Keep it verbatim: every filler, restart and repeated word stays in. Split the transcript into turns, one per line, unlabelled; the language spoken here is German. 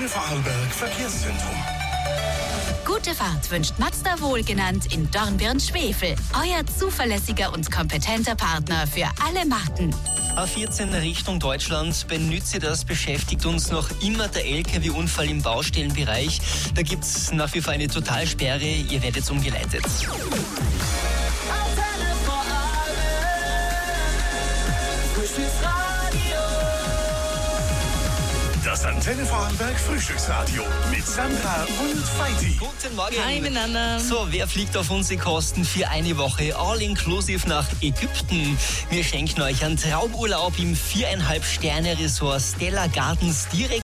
Vorarlberg Verkehrszentrum.
Gute Fahrt wünscht Mazda wohlgenannt in Dornbirn-Schwefel. Euer zuverlässiger und kompetenter Partner für alle Marken.
A vierzehn Richtung Deutschland, benütze das, beschäftigt uns noch immer der L K W-Unfall im Baustellenbereich. Da gibt es nach wie vor eine Totalsperre, ihr werdet umgeleitet.
Das Antenne Vorarlberg Frühstücksradio mit Sandra und Feiti.
Guten Morgen.
Hi miteinander.
So, wer fliegt auf unsere Kosten für eine Woche all-inclusive nach Ägypten? Wir schenken euch einen Traumurlaub im viereinhalb Sterne Resort Stella Gardens direkt